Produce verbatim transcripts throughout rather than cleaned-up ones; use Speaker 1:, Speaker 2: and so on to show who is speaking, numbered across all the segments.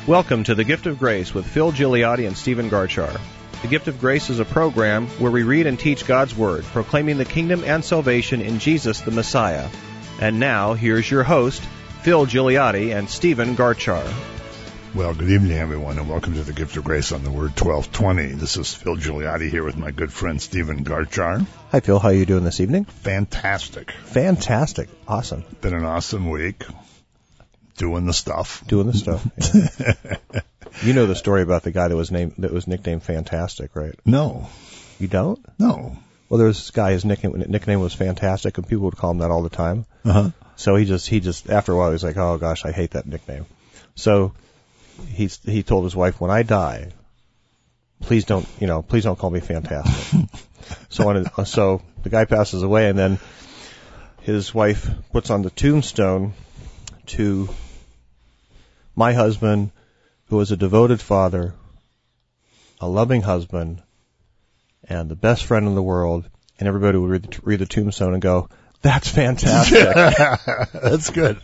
Speaker 1: Welcome to The Gift of Grace with Phil Gigliotti and Stephen Garchar. The Gift of Grace is a program where we read and teach God's Word, proclaiming the kingdom and salvation in Jesus the Messiah. And now, here's your host, Phil Gigliotti and Stephen Garchar.
Speaker 2: Well, good evening, everyone, and welcome to The Gift of Grace on the Word twelve twenty. This is Phil Gigliotti here with my good friend Stephen Garchar.
Speaker 1: Hi, Phil. How are you doing this evening?
Speaker 2: Fantastic.
Speaker 1: Fantastic. Awesome.
Speaker 2: Been an awesome week. Doing the stuff.
Speaker 1: Doing the stuff. Yeah. You know the story about the guy that was named that was nicknamed Fantastic, right?
Speaker 2: No.
Speaker 1: You don't?
Speaker 2: No.
Speaker 1: Well, there was this guy. His nickname nickname was Fantastic, and people would call him that all the time.
Speaker 2: Uh-huh.
Speaker 1: So he just he just after a while he was like, oh gosh, I hate that nickname. So he he told his wife, when I die, please don't you know please don't call me Fantastic. so when it, so the guy passes away, and then his wife puts on the tombstone to my husband, who was a devoted father, a loving husband, and the best friend in the world, and everybody would read the, read the tombstone and go, that's fantastic.
Speaker 2: That's good.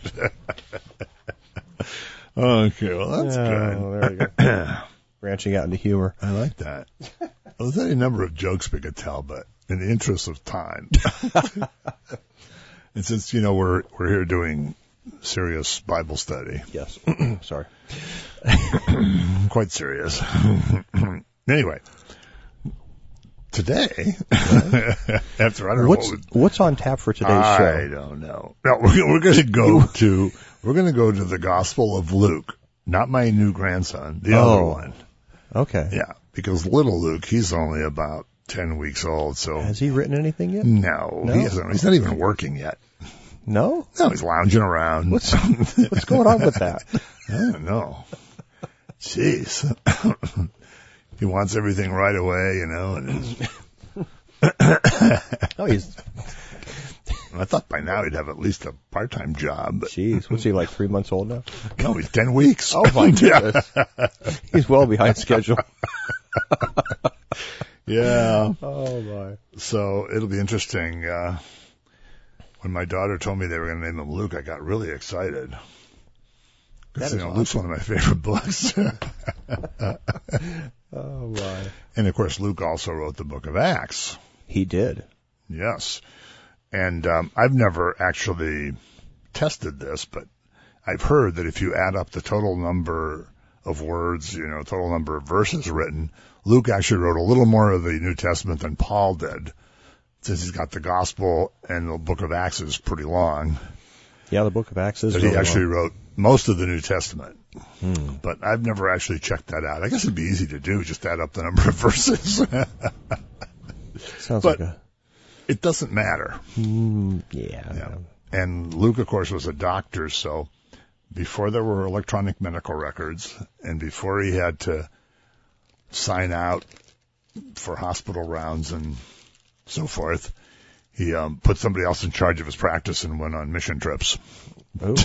Speaker 2: Okay, well, that's
Speaker 1: yeah,
Speaker 2: good.
Speaker 1: Well, there you go. Branching out into humor.
Speaker 2: I like that. Well, there's any number of jokes we could tell, but in the interest of time, and since, you know, we're we're here doing serious Bible study.
Speaker 1: Yes. Sorry.
Speaker 2: Quite serious. Anyway, today, after I don't
Speaker 1: what's,
Speaker 2: know
Speaker 1: what what's on tap for today's
Speaker 2: I
Speaker 1: show?
Speaker 2: I don't know. No, we're, we're going to go to we're going to go to the Gospel of Luke, not my new grandson, the
Speaker 1: oh,
Speaker 2: other one.
Speaker 1: Okay.
Speaker 2: Yeah, because little Luke, he's only about ten weeks old. So
Speaker 1: has he written anything yet?
Speaker 2: No,
Speaker 1: no?
Speaker 2: he hasn't. He's not even working yet.
Speaker 1: No?
Speaker 2: No, he's lounging around.
Speaker 1: What's what's going on with that?
Speaker 2: I don't know. Jeez. He wants everything right away, you know. And
Speaker 1: oh, he's.
Speaker 2: I thought by now he'd have at least a part-time job. But
Speaker 1: jeez, what's he, like three months old now?
Speaker 2: No, he's ten weeks.
Speaker 1: Oh my goodness. He's well behind schedule.
Speaker 2: Yeah.
Speaker 1: Oh my.
Speaker 2: So it'll be interesting. Uh, when my daughter told me they were going to name him Luke, I got really excited. Because, you know, awesome. Luke's one of my favorite books.
Speaker 1: Oh my.
Speaker 2: And of course, Luke also wrote the book of Acts.
Speaker 1: He did.
Speaker 2: Yes. And um, I've never actually tested this, but I've heard that if you add up the total number of words, you know, total number of verses written, Luke actually wrote a little more of the New Testament than Paul did, since he's got the Gospel and the book of Acts is pretty long.
Speaker 1: Yeah, the book of Acts is
Speaker 2: That
Speaker 1: really
Speaker 2: he actually
Speaker 1: long.
Speaker 2: wrote most of the New Testament.
Speaker 1: Hmm.
Speaker 2: But I've never actually checked that out. I guess it'd be easy to do, just add up the number of verses.
Speaker 1: Sounds
Speaker 2: but
Speaker 1: like a...
Speaker 2: it doesn't matter.
Speaker 1: Mm, yeah.
Speaker 2: Yeah. And Luke, of course, was a doctor, so before there were electronic medical records and before he had to sign out for hospital rounds and so forth, he um, put somebody else in charge of his practice and went on mission trips.
Speaker 1: Oh.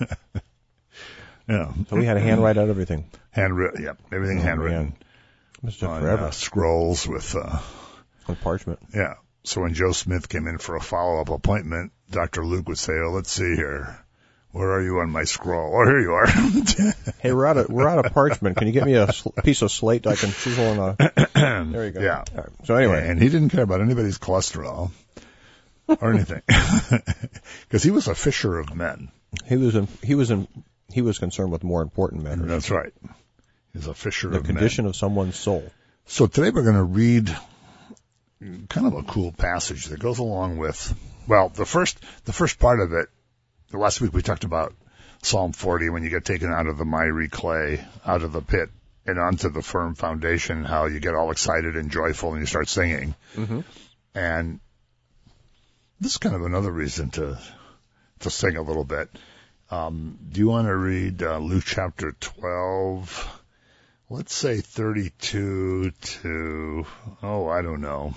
Speaker 2: Yeah.
Speaker 1: So we had to handwrite out everything.
Speaker 2: Handwritten, yeah, everything
Speaker 1: oh,
Speaker 2: handwritten.
Speaker 1: Must have
Speaker 2: On
Speaker 1: forever.
Speaker 2: uh, scrolls with, uh,
Speaker 1: on parchment.
Speaker 2: Yeah. So when Joe Smith came in for a follow-up appointment, Doctor Luke would say, oh, let's see here. Where are you on my scroll? Oh, here you are.
Speaker 1: Hey, we're out of, we're out of parchment. Can you get me a sl- piece of slate I can chisel on a... There you go.
Speaker 2: Yeah.
Speaker 1: All right. So anyway.
Speaker 2: And he didn't care about anybody's cholesterol or anything. Because he was a fisher of men.
Speaker 1: He was in, he was in, he was concerned with more important matters.
Speaker 2: That's right. He's a fisher
Speaker 1: the
Speaker 2: of men.
Speaker 1: The condition of someone's soul.
Speaker 2: So today we're going to read kind of a cool passage that goes along with, well, the first, the first part of it, last week we talked about Psalm forty, when you get taken out of the miry clay, out of the pit, and onto the firm foundation, how you get all excited and joyful and you start singing.
Speaker 1: Mm-hmm.
Speaker 2: And this is kind of another reason to to sing a little bit. Um, do you want to read uh, Luke chapter twelve? Let's say thirty-two to, oh, I don't know.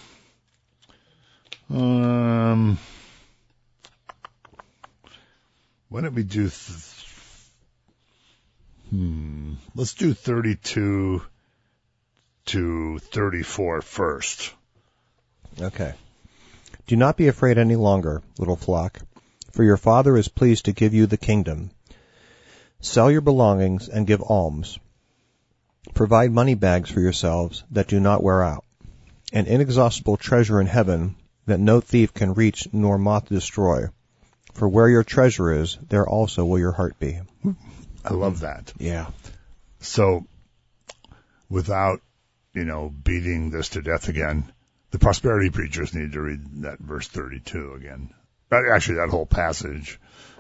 Speaker 2: Um, why don't we do, th- hmm, let's do thirty-two to thirty-four first.
Speaker 1: Okay. Do not be afraid any longer, little flock, for your Father is pleased to give you the kingdom. Sell your belongings and give alms. Provide money bags for yourselves that do not wear out, an inexhaustible treasure in heaven that no thief can reach nor moth destroy. For where your treasure is, there also will your heart be.
Speaker 2: I love that.
Speaker 1: Yeah.
Speaker 2: So, without, you know, beating this to death again, the prosperity preachers need to read that verse thirty-two again. Actually, that whole passage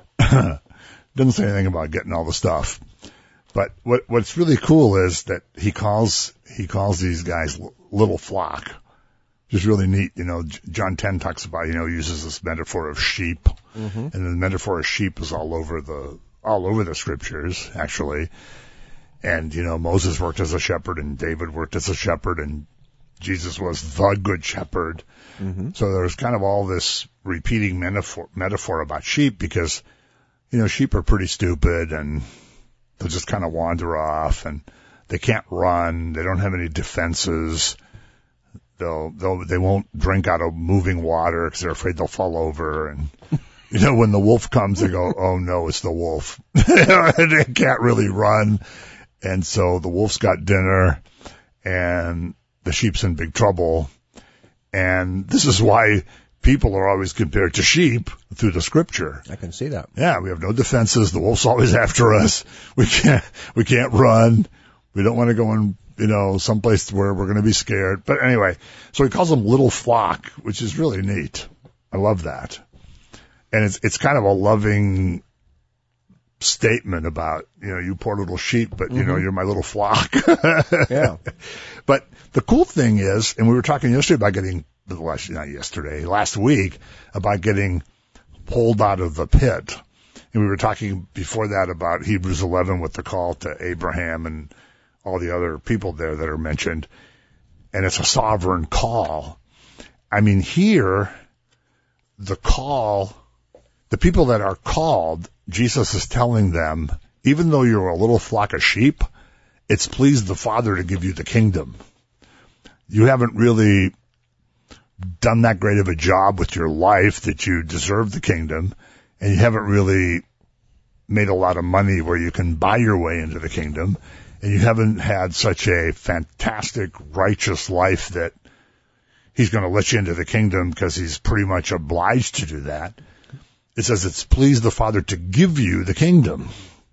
Speaker 2: doesn't say anything about getting all the stuff. But what what's really cool is that he calls he calls these guys little flock, which is really neat. You know, John ten talks about, you know, uses this metaphor of sheep, mm-hmm. and the metaphor of sheep is all over the all over the scriptures actually. And you know, Moses worked as a shepherd, and David worked as a shepherd, and Jesus was the good shepherd. Mm-hmm. So there's kind of all this repeating metaphor metaphor about sheep because, you know, sheep are pretty stupid and they'll just kind of wander off and they can't run. They don't have any defenses. They'll, they'll, they won't drink out of moving water because they're afraid they'll fall over. And, you know, when the wolf comes, they go, oh no, it's the wolf. They can't really run. And so the wolf's got dinner and the sheep's in big trouble. And this is why people are always compared to sheep through the scripture.
Speaker 1: I can see that.
Speaker 2: Yeah, we have no defenses. The wolf's always after us. We can't, we can't run. We don't want to go in, you know, someplace where we're going to be scared. But anyway, so he calls them little flock, which is really neat. I love that. And it's, it's kind of a loving statement about, you know, you poor little sheep, but mm-hmm. you know, you're my little flock.
Speaker 1: Yeah.
Speaker 2: But the cool thing is, and we were talking yesterday about getting, last, not yesterday, last week, about getting pulled out of the pit. And we were talking before that about Hebrews eleven with the call to Abraham and all the other people there that are mentioned. And it's a sovereign call. I mean, here, the call, the people that are called, Jesus is telling them, even though you're a little flock of sheep, it's pleased the Father to give you the kingdom. You haven't really done that great of a job with your life that you deserve the kingdom, and you haven't really made a lot of money where you can buy your way into the kingdom, and you haven't had such a fantastic, righteous life that he's going to let you into the kingdom because he's pretty much obliged to do that. It says it's pleased the Father to give you the kingdom.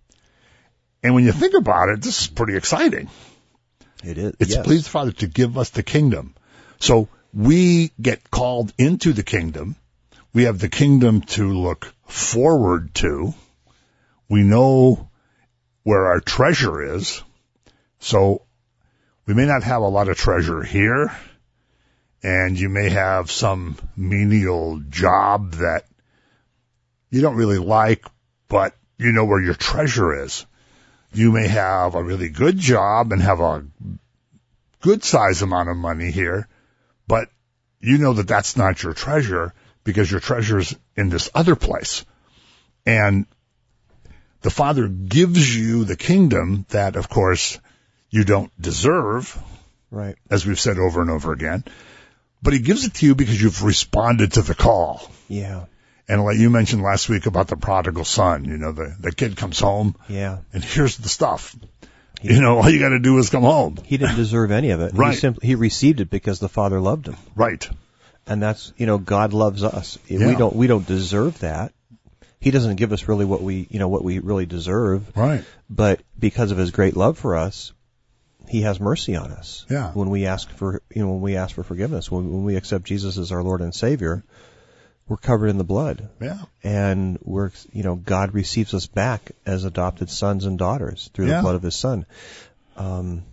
Speaker 2: And when you think about it, this is pretty exciting.
Speaker 1: It is.
Speaker 2: It's
Speaker 1: yes.
Speaker 2: pleased the Father to give us the kingdom. So we get called into the kingdom. We have the kingdom to look forward to. We know where our treasure is. So we may not have a lot of treasure here, and you may have some menial job that you don't really like, but you know where your treasure is. You may have a really good job and have a good size amount of money here, but you know that that's not your treasure because your treasure's in this other place. And the Father gives you the kingdom that, of course, you don't deserve,
Speaker 1: right?
Speaker 2: As we've said over and over again, but he gives it to you because you've responded to the call.
Speaker 1: Yeah.
Speaker 2: And like you mentioned last week about the prodigal son, you know, the, the kid comes home.
Speaker 1: Yeah. And
Speaker 2: here's the stuff. He, you know, all you got to do is come home.
Speaker 1: He didn't deserve any of it.
Speaker 2: Right.
Speaker 1: He simply, he received it because the Father loved him.
Speaker 2: Right.
Speaker 1: And that's, you know, God loves us.
Speaker 2: Yeah.
Speaker 1: We don't, we don't deserve that. He doesn't give us really what we, you know, what we really deserve.
Speaker 2: Right.
Speaker 1: But because of his great love for us, he has mercy on us.
Speaker 2: Yeah.
Speaker 1: When we ask for, you know, when we ask for forgiveness, when, when we accept Jesus as our Lord and Savior, we're covered in the blood.
Speaker 2: Yeah.
Speaker 1: And we're, you know, God receives us back as adopted sons and daughters through
Speaker 2: yeah.
Speaker 1: the blood of his Son. Um,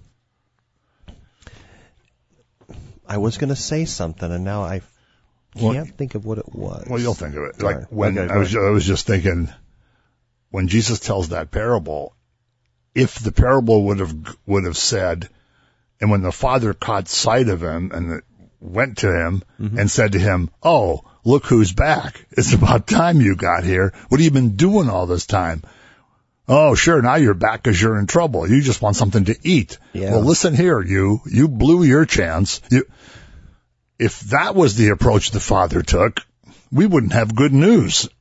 Speaker 1: I was going to say something, and now I can't well, think of what it was.
Speaker 2: Well, you'll think of it.
Speaker 1: Sorry.
Speaker 2: Like when
Speaker 1: okay,
Speaker 2: I was, I was just thinking, when Jesus tells that parable, if the parable would have would have said, and when the Father caught sight of him and went to him mm-hmm. and said to him, "Oh, look who's back! It's about time you got here. What have you been doing all this time?" "Oh, sure, now you're back because you're in trouble. You just want something to eat."
Speaker 1: Yeah.
Speaker 2: Well, listen here, you. You blew your chance. You, if that was the approach the Father took, we wouldn't have good news.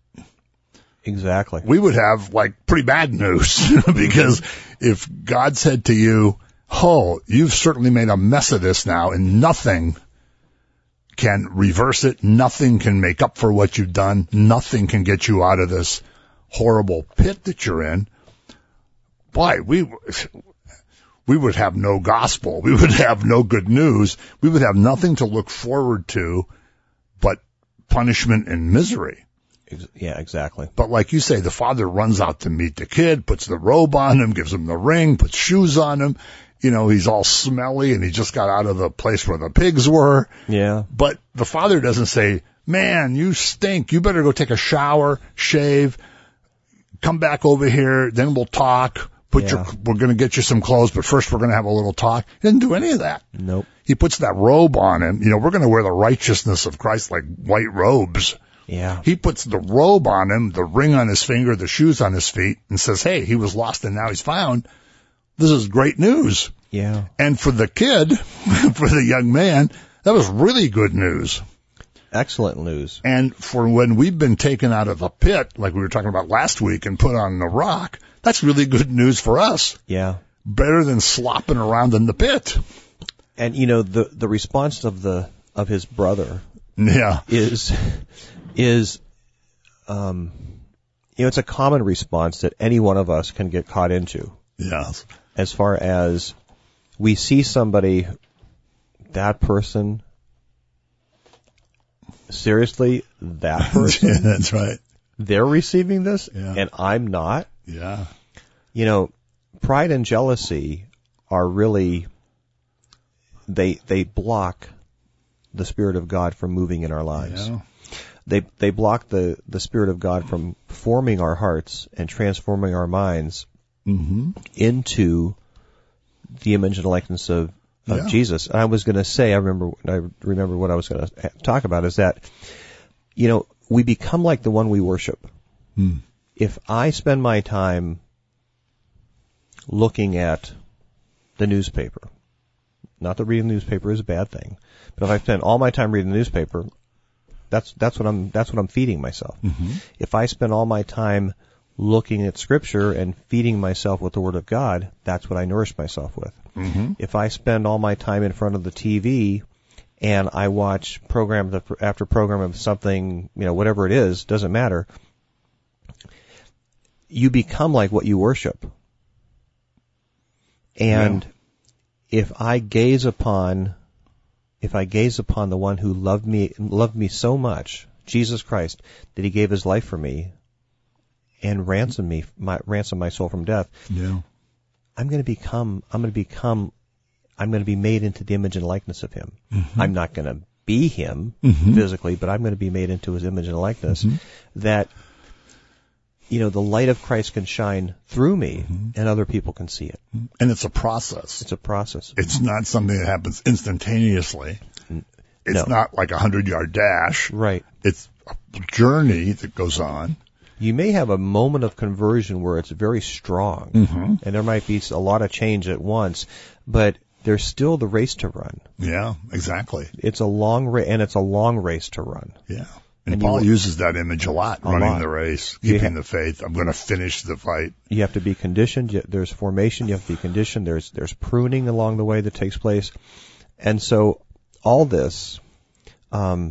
Speaker 1: Exactly.
Speaker 2: We would have, like, pretty bad news. Because if God said to you, oh, you've certainly made a mess of this now, and nothing can reverse it. Nothing can make up for what you've done. Nothing can get you out of this horrible pit that you're in. Boy, we we would have no gospel. We would have no good news. We would have nothing to look forward to but punishment and misery.
Speaker 1: Yeah, exactly.
Speaker 2: But like you say, the father runs out to meet the kid, puts the robe on him, gives him the ring, puts shoes on him. You know, he's all smelly and he just got out of the place where the pigs were.
Speaker 1: Yeah.
Speaker 2: But the father doesn't say, man, you stink. You better go take a shower, shave, come back over here. Then we'll talk. Put yeah. your, we're going to get you some clothes, but first we're going to have a little talk. He didn't do any of that.
Speaker 1: Nope.
Speaker 2: He puts that robe on him. You know, we're going to wear the righteousness of Christ like white robes.
Speaker 1: Yeah.
Speaker 2: He puts the robe on him, the ring on his finger, the shoes on his feet, and says, hey, he was lost and now he's found. This is great news.
Speaker 1: Yeah.
Speaker 2: And for the kid, for the young man, that was really good news.
Speaker 1: Excellent news.
Speaker 2: And for when we've been taken out of the pit, like we were talking about last week, and put on the rock, that's really good news for us.
Speaker 1: Yeah.
Speaker 2: Better than slopping around in the pit.
Speaker 1: And, you know, the, the response of the, of his brother.
Speaker 2: Yeah.
Speaker 1: Is, is, um, you know, it's a common response that any one of us can get caught into.
Speaker 2: Yes.
Speaker 1: As far as we see somebody, that person, seriously, that person.
Speaker 2: Yeah, that's right.
Speaker 1: They're receiving this,
Speaker 2: yeah.
Speaker 1: and I'm not.
Speaker 2: Yeah.
Speaker 1: You know, pride and jealousy are really, they they block the Spirit of God from moving in our lives.
Speaker 2: Yeah.
Speaker 1: They they block the, the Spirit of God from forming our hearts and transforming our minds
Speaker 2: mm-hmm.
Speaker 1: into the image and likeness of, of
Speaker 2: yeah.
Speaker 1: Jesus. And I was going to say, I remember, I remember what I was going to talk about is that, you know, we become like the one we worship.
Speaker 2: Hmm.
Speaker 1: If I spend my time looking at the newspaper, not that reading the newspaper is a bad thing, but if I spend all my time reading the newspaper, that's, that's what I'm, that's what I'm feeding myself.
Speaker 2: Mm-hmm.
Speaker 1: If I spend all my time looking at Scripture and feeding myself with the Word of God, that's what I nourish myself with.
Speaker 2: Mm-hmm.
Speaker 1: If I spend all my time in front of the T V and I watch program after program of something, you know, whatever it is, doesn't matter, you become like what you worship. And yeah. if I gaze upon, if I gaze upon the one who loved me, loved me so much, Jesus Christ, that He gave His life for me, and ransom me, my, ransom my soul from death.
Speaker 2: Yeah.
Speaker 1: I'm going to become, I'm going to become, I'm going to be made into the image and likeness of Him.
Speaker 2: Mm-hmm.
Speaker 1: I'm not going to be Him
Speaker 2: mm-hmm.
Speaker 1: physically, but I'm going to be made into His image and likeness.
Speaker 2: Mm-hmm.
Speaker 1: That, you know, the light of Christ can shine through me
Speaker 2: mm-hmm.
Speaker 1: and other people can see it.
Speaker 2: And it's a process.
Speaker 1: It's a process.
Speaker 2: It's not something that happens instantaneously. It's
Speaker 1: no.
Speaker 2: not like a hundred yard dash.
Speaker 1: Right.
Speaker 2: It's a journey that goes on.
Speaker 1: You may have a moment of conversion where it's very strong,
Speaker 2: mm-hmm.
Speaker 1: and there might be a lot of change at once, but there's still the race to run.
Speaker 2: Yeah, exactly.
Speaker 1: It's a long race, and it's a long race to run.
Speaker 2: Yeah. And, and Paul
Speaker 1: you,
Speaker 2: uses that image a lot,
Speaker 1: a
Speaker 2: running
Speaker 1: lot.
Speaker 2: the race, keeping
Speaker 1: ha-
Speaker 2: the faith. I'm going to finish the fight.
Speaker 1: You have to be conditioned. There's formation. You have to be conditioned. There's there's pruning along the way that takes place. And so all this, um,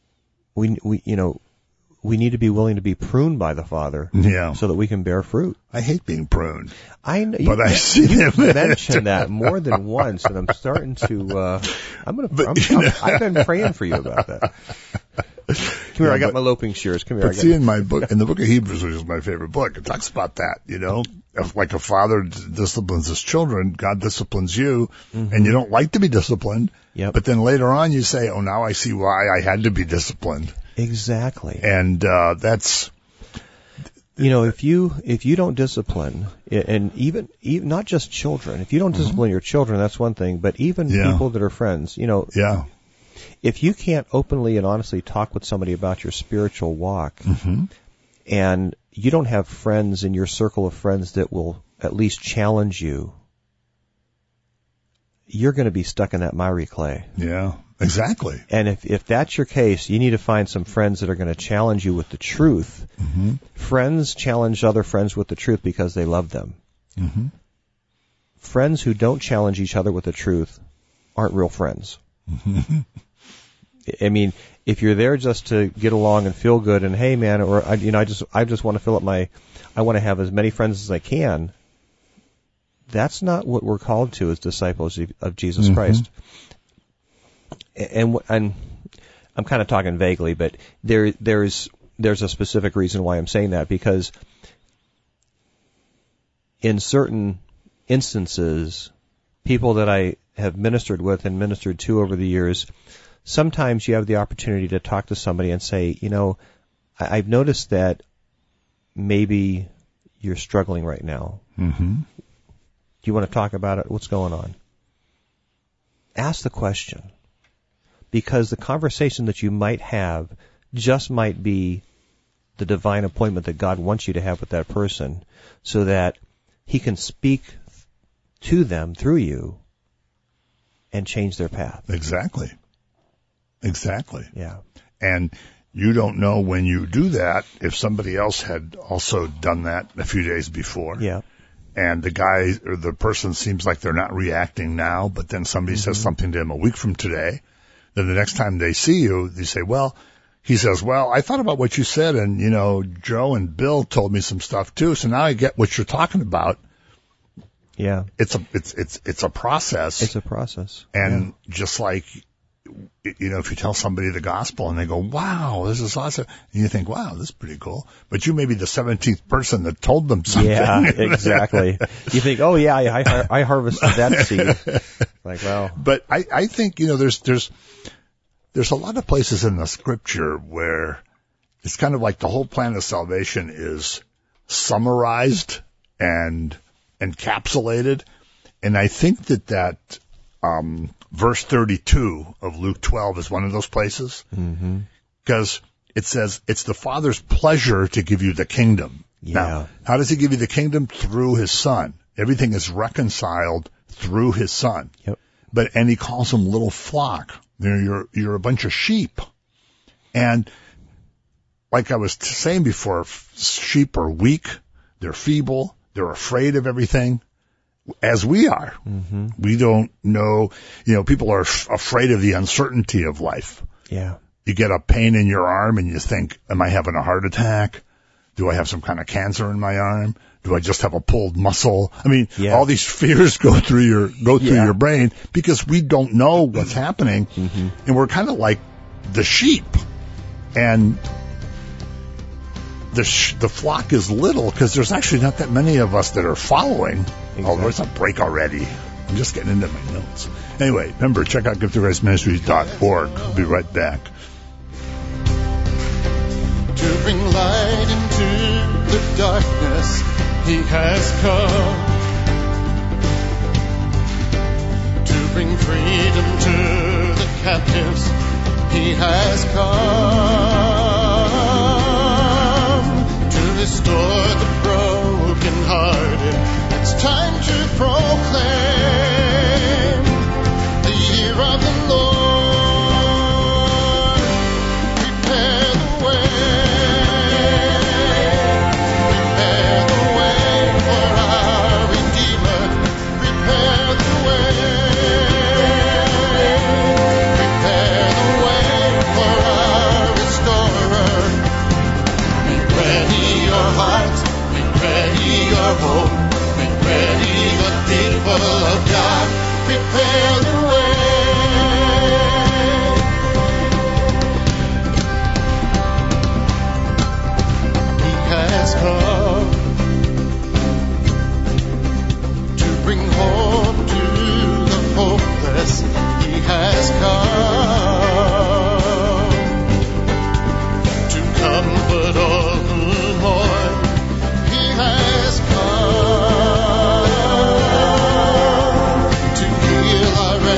Speaker 1: we we you know, we need to be willing to be pruned by the Father,
Speaker 2: yeah,
Speaker 1: so that we can bear fruit.
Speaker 2: I hate being pruned.
Speaker 1: I know,
Speaker 2: but
Speaker 1: you,
Speaker 2: I see
Speaker 1: you
Speaker 2: him
Speaker 1: mentioned that more than once, and I'm starting to. Uh, I'm gonna. I'm, I'm, I've been praying for you about that. Come here,
Speaker 2: yeah,
Speaker 1: I got
Speaker 2: but,
Speaker 1: my loping shears. Come here.
Speaker 2: But
Speaker 1: I got
Speaker 2: see, in my book, in the book of Hebrews, which is my favorite book, it talks about that. You know, if like a father d- disciplines his children, God disciplines you, mm-hmm. and you don't like to be disciplined.
Speaker 1: Yep.
Speaker 2: But then later on, you say, "Oh, now I see why I had to be disciplined."
Speaker 1: Exactly.
Speaker 2: And uh, that's.
Speaker 1: You know, if you if you don't discipline, and even, even not just children, if you don't discipline mm-hmm. your children, that's one thing. But even
Speaker 2: yeah.
Speaker 1: people that are friends, you know,
Speaker 2: yeah.
Speaker 1: if you can't openly and honestly talk with somebody about your spiritual walk,
Speaker 2: mm-hmm.
Speaker 1: and you don't have friends in your circle of friends that will at least challenge you, you're going to be stuck in that miry clay.
Speaker 2: Yeah, exactly.
Speaker 1: And if if that's your case, you need to find some friends that are going to challenge you with the truth.
Speaker 2: Mm-hmm.
Speaker 1: Friends challenge other friends with the truth because they love them.
Speaker 2: Mm-hmm.
Speaker 1: friends who don't challenge each other with the truth aren't real friends. I mean, if you're there just to get along and feel good and, hey man, or, I, you know, I just, I just want to fill up my, I want to have as many friends as I can. That's not what we're called to as disciples of Jesus mm-hmm. Christ. And, and I'm kind of talking vaguely, but there, there's, there's a specific reason why I'm saying that, because in certain instances, people that I have ministered with and ministered to over the years, sometimes you have the opportunity to talk to somebody and say, you know, I, I've noticed that maybe you're struggling right now.
Speaker 2: Mm-hmm.
Speaker 1: Do you want to talk about it? What's going on? Ask the question. Because the conversation that you might have just might be the divine appointment that God wants you to have with that person, so that He can speak to them through you and change their path.
Speaker 2: Exactly. Exactly.
Speaker 1: Yeah.
Speaker 2: And you don't know when you do that if somebody else had also done that a few days before.
Speaker 1: Yeah.
Speaker 2: And the guy or the person seems like they're not reacting now, but then somebody mm-hmm. says something to them a week from today. Then the next time they see you, they say, well, he says, well, I thought about what you said, and, you know, Joe and Bill told me some stuff too, so now I get what you're talking about.
Speaker 1: Yeah.
Speaker 2: It's a, it's, it's, it's a process.
Speaker 1: It's a process.
Speaker 2: And
Speaker 1: yeah.
Speaker 2: just like, you know, if you tell somebody the gospel and they go, wow, this is awesome, and you think, wow, this is pretty cool. But you may be the seventeenth person that told them something.
Speaker 1: Yeah, exactly. You think, oh yeah, I, I, I harvested that seed. Like, well.
Speaker 2: But I, I think, you know, there's, there's, there's a lot of places in the scripture where it's kind of like the whole plan of salvation is summarized and encapsulated. And I think that that, um, verse thirty-two of Luke twelve is one of those places, because mm-hmm. it says it's the Father's pleasure to give you the kingdom.
Speaker 1: Yeah.
Speaker 2: Now, how does He give you the kingdom? Through His Son. Everything is reconciled through His Son.
Speaker 1: Yep.
Speaker 2: But and He calls them little flock. They're, you're you're a bunch of sheep, and like I was t- saying before, sheep are weak, they're feeble, they're afraid of everything. As we are.
Speaker 1: Mm-hmm.
Speaker 2: We don't know, you know, people are f- afraid of the uncertainty of life.
Speaker 1: Yeah.
Speaker 2: You get a pain in your arm and you think, am I having a heart attack? Do I have some kind of cancer in my arm? Do I just have a pulled muscle? I mean,
Speaker 1: yeah.
Speaker 2: all these fears go through your, go through
Speaker 1: yeah.
Speaker 2: your brain because we don't know what's happening.
Speaker 1: Mm-hmm.
Speaker 2: And we're kind of like the sheep. And the sh- the flock is little because there's actually not that many of us that are following. Exactly. Although it's a break already. I'm just getting into my notes. Anyway, remember, check out gift of grace ministries dot org. We'll be right back.
Speaker 3: To bring light into the darkness, He has come. To bring freedom to the captives, He has come. To restore the brokenhearted, it's time to proclaim the year of the Lord. Prepare the way, prepare the way for our Redeemer. Prepare the way, prepare the way for our Restorer. Make ready your hearts, make ready your hope. Ready, the people of God, prepare the way. He has come to bring hope to the hopeless. He has come to comfort all who mourn. He has come.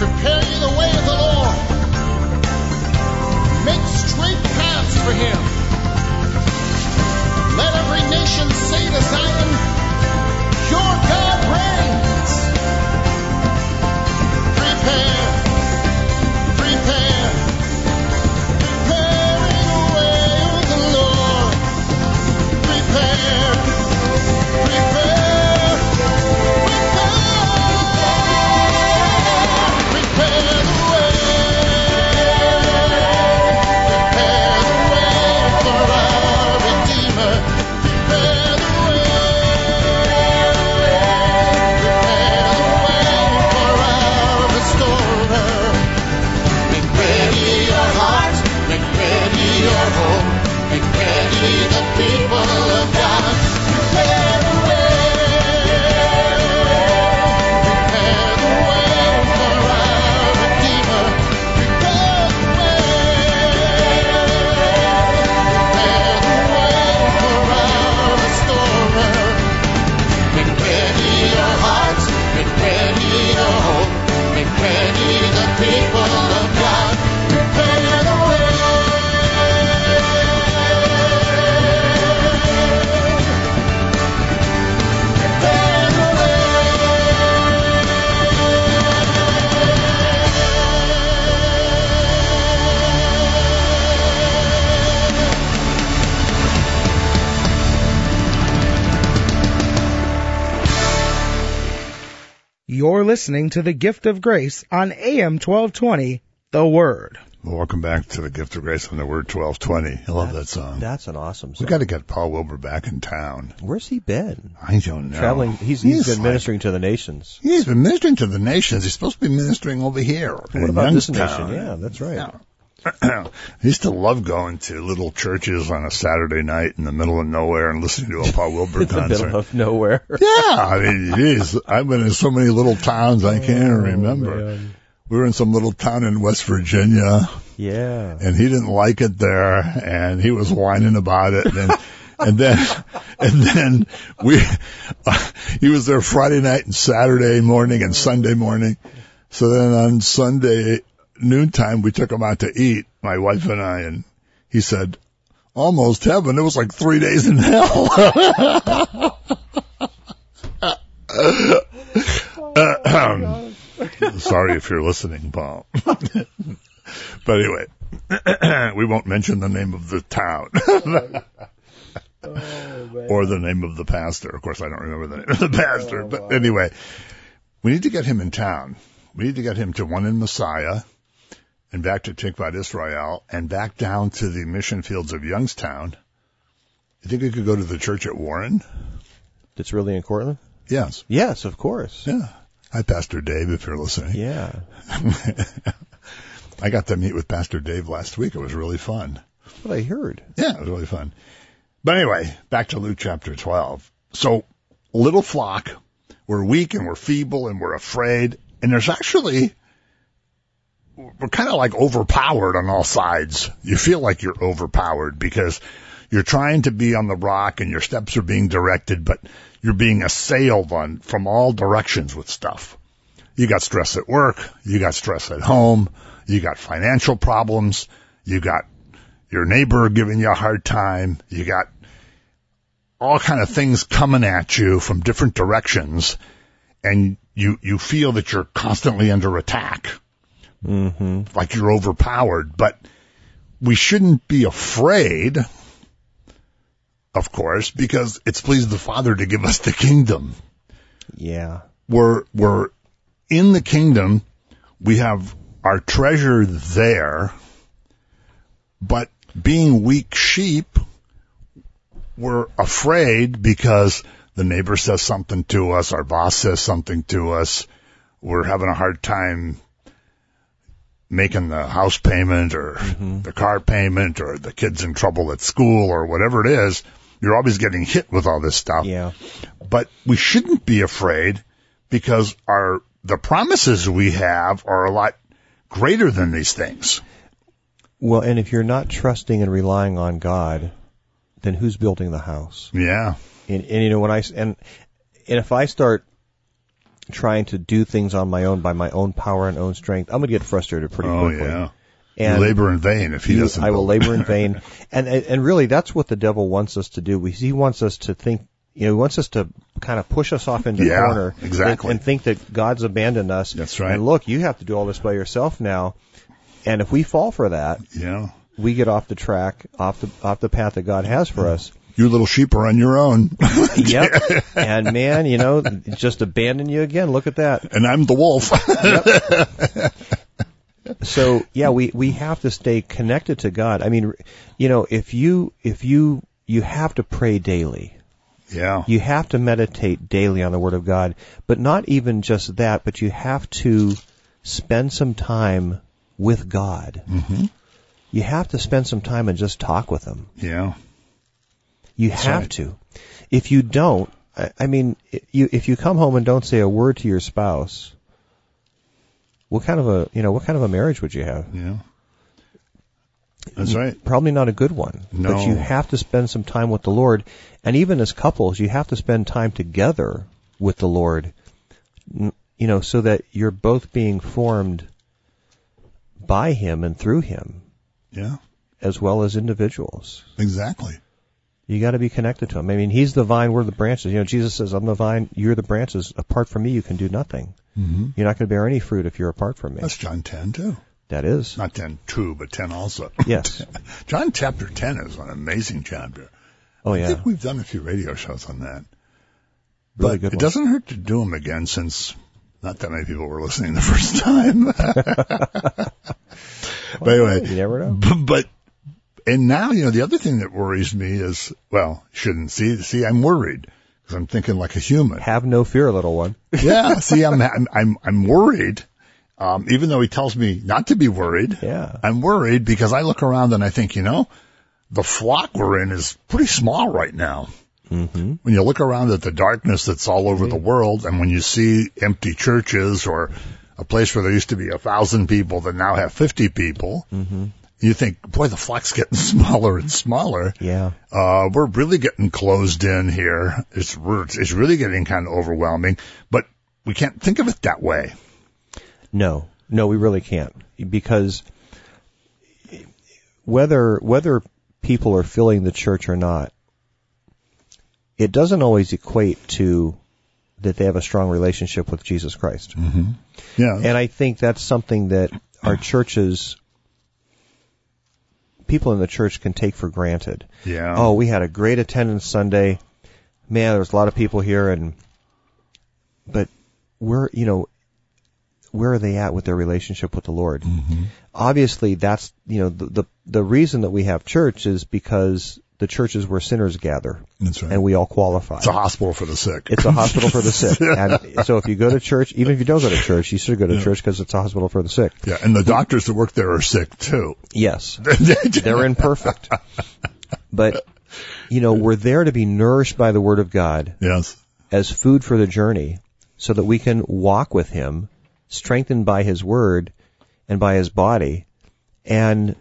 Speaker 3: Prepare ye the way of the Lord. Make straight paths for him. Let every nation say to Zion, your God reigns. Prepare, prepare, preparing the way of the Lord. Prepare, prepare, prepare, prepare the way. Prepare the way for our Redeemer. Prepare the way. Prepare the way for our Restorer. Make ready your heart. Make ready your home. Make ready the people of God. Prepare the way. Prepare the way for our Redeemer. Prepare the way. Prepare the way for our Restorer. Make ready your hearts. Make ready your home. Make ready the people of God. Prepare the way. Prepare the
Speaker 4: You're listening to The Gift of Grace on A M twelve twenty, The Word.
Speaker 2: Well, welcome back to the Gift of Grace on the Word twelve twenty. I love that song.
Speaker 1: That's an awesome song.
Speaker 2: We got to get Paul Wilbur back in town.
Speaker 1: Where's he been?
Speaker 2: I don't know.
Speaker 1: Traveling. He's, he's been
Speaker 2: like-
Speaker 1: ministering to the nations.
Speaker 2: He's been ministering to the nations. He's supposed to be ministering over here.
Speaker 1: What
Speaker 2: in
Speaker 1: about this
Speaker 2: Youngstown.
Speaker 1: nation? Yeah, that's right.
Speaker 2: Yeah. I used to love going to little churches on a Saturday night in the middle of nowhere and listening to a Paul Wilbur
Speaker 1: In the
Speaker 2: concert.
Speaker 1: middle of nowhere.
Speaker 2: Yeah, I mean, geez, I've been in so many little towns I can't
Speaker 1: Oh,
Speaker 2: remember.
Speaker 1: man.
Speaker 2: We were in some little town in West Virginia,
Speaker 1: Yeah.
Speaker 2: and he didn't like it there, and he was whining about it, and and then and then we uh, he was there Friday night and Saturday morning and Sunday morning. So then on Sunday noontime, we took him out to eat, my wife and I, and he said, almost heaven. It was like three days in hell. Sorry if you're listening, Paul. But anyway, we won't mention the name of the town. Or the name of the pastor. Of course, I don't remember the name of the pastor. But anyway, we need to get him in town. We need to get him to One in Messiah and back to Tikvat Israel and back down to the mission fields of Youngstown. You think we could go to the church at Warren?
Speaker 1: It's really in Cortland?
Speaker 2: Yes.
Speaker 1: Yes, of course.
Speaker 2: Yeah. Hi, Pastor Dave, if you're listening.
Speaker 1: Yeah.
Speaker 2: I got to meet with Pastor Dave last week. It was really fun.
Speaker 1: That's what I heard.
Speaker 2: Yeah, it was really fun. But anyway, back to Luke chapter twelve. So, little flock, we're weak and we're feeble and we're afraid. And there's actually, we're kind of like overpowered on all sides. You feel like you're overpowered because you're trying to be on the rock and your steps are being directed, but you're being assailed on from all directions with stuff. You got stress at work. You got stress at home. You got financial problems. You got your neighbor giving you a hard time. You got all kind of things coming at you from different directions, and you you feel that you're constantly under attack,
Speaker 1: Mm-hmm.
Speaker 2: like you're overpowered. But we shouldn't be afraid, of course, because it's pleased the Father to give us the kingdom.
Speaker 1: Yeah.
Speaker 2: We're we're in the kingdom. We have our treasure there, but being weak sheep, we're afraid because the neighbor says something to us, our boss says something to us, we're having a hard time making the house payment or
Speaker 1: Mm-hmm.
Speaker 2: the car payment or the kid's in trouble at school or whatever it is. You're always getting hit with all this stuff.
Speaker 1: Yeah.
Speaker 2: But we shouldn't be afraid because our the promises we have are a lot greater than these things.
Speaker 1: Well, and if you're not trusting and relying on God, then who's building the house?
Speaker 2: Yeah.
Speaker 1: And, and you know, when I, and, and if I start trying to do things on my own by my own power and own strength, I'm going to get frustrated pretty
Speaker 2: Oh,
Speaker 1: quickly.
Speaker 2: yeah.
Speaker 1: And
Speaker 2: you labor in vain if he
Speaker 1: you-
Speaker 2: doesn't.
Speaker 1: I will
Speaker 2: build.
Speaker 1: labor in vain. And, and really, that's what the devil wants us to do. We- He wants us to think, you know, he wants us to kind of push us off into
Speaker 2: Yeah,
Speaker 1: the corner
Speaker 2: exactly.
Speaker 1: and, and think that God's abandoned us.
Speaker 2: That's right.
Speaker 1: And look, you have to do all this by yourself now. And if we fall for that,
Speaker 2: Yeah.
Speaker 1: we get off the track, off the off the path that God has for us.
Speaker 2: You little sheep are on your own.
Speaker 1: Yep. And man, you know, just abandon you again. Look at that.
Speaker 2: And I'm the wolf.
Speaker 1: So yeah, we, we have to stay connected to God. I mean, you know, if you, if you, you have to pray daily.
Speaker 2: Yeah.
Speaker 1: You have to meditate daily on the Word of God, but not even just that, but you have to spend some time with God.
Speaker 2: Mm-hmm.
Speaker 1: You have to spend some time and just talk with Him.
Speaker 2: Yeah.
Speaker 1: You
Speaker 2: That's
Speaker 1: have
Speaker 2: right.
Speaker 1: to. If you don't, I, I mean, you, if you come home and don't say a word to your spouse, what kind of a, you know, what kind of a marriage would you have?
Speaker 2: Yeah. That's right.
Speaker 1: Probably not a good one.
Speaker 2: No.
Speaker 1: But you have to spend some time with the Lord. And even as couples, you have to spend time together with the Lord, n- you know, so that you're both being formed by Him and through Him,
Speaker 2: Yeah.
Speaker 1: as well as individuals.
Speaker 2: Exactly.
Speaker 1: You got to be connected to Him. I mean, He's the vine, we're the branches. You know, Jesus says, I'm the vine, you're the branches. Apart from me, you can do nothing.
Speaker 2: Mm-hmm.
Speaker 1: You're not going to bear any fruit if you're apart from me.
Speaker 2: That's John ten too.
Speaker 1: That is.
Speaker 2: Not ten two, but ten also.
Speaker 1: Yes.
Speaker 2: John chapter ten is an amazing chapter.
Speaker 1: Oh,
Speaker 2: I
Speaker 1: yeah.
Speaker 2: think we've done a few radio shows on that.
Speaker 1: Really
Speaker 2: But
Speaker 1: good
Speaker 2: it
Speaker 1: one.
Speaker 2: doesn't hurt to do them again since not that many people were listening the first time. But anyway,
Speaker 1: You never know.
Speaker 2: b- but and now, you know, the other thing that worries me is, well, shouldn't see, see, I'm worried because I'm thinking like a human.
Speaker 1: Have no fear, little one.
Speaker 2: Yeah, see, I'm, I'm, I'm, I'm worried. Um, even though he tells me not to be worried,
Speaker 1: Yeah.
Speaker 2: I'm worried because I look around and I think, you know, the flock we're in is pretty small right now.
Speaker 1: Mm-hmm.
Speaker 2: When you look around at the darkness that's all over the world, and when you see empty churches or a place where there used to be a thousand people that now have fifty people,
Speaker 1: Mm-hmm.
Speaker 2: you think, boy, the flock's getting smaller and smaller.
Speaker 1: Yeah.
Speaker 2: Uh, we're really getting closed in here. It's, we're, it's really getting kind of overwhelming, but we can't think of it that way.
Speaker 1: No, no, we really can't, because whether whether people are filling the church or not, it doesn't always equate to that they have a strong relationship with Jesus Christ.
Speaker 2: Mm-hmm. Yeah.
Speaker 1: And I think that's something that our churches, people in the church can take for granted.
Speaker 2: Yeah.
Speaker 1: Oh, we had a great attendance Sunday. Man, there was a lot of people here, and but we're, you know, where are they at with their relationship with the Lord?
Speaker 2: Mm-hmm.
Speaker 1: Obviously, that's, you know, the, the the reason that we have church is because the church is where sinners gather,
Speaker 2: That's right.
Speaker 1: and we all qualify.
Speaker 2: It's a hospital for the sick.
Speaker 1: It's a hospital for the sick. And so if you go to church, even if you don't go to church, you should go to
Speaker 2: Yeah.
Speaker 1: church because it's a hospital for the sick.
Speaker 2: Yeah, and the doctors that work there are sick too.
Speaker 1: Yes, they're imperfect. But, you know, we're there to be nourished by the Word of God
Speaker 2: Yes.
Speaker 1: as food for the journey so that we can walk with Him, strengthened by His Word and by His body, and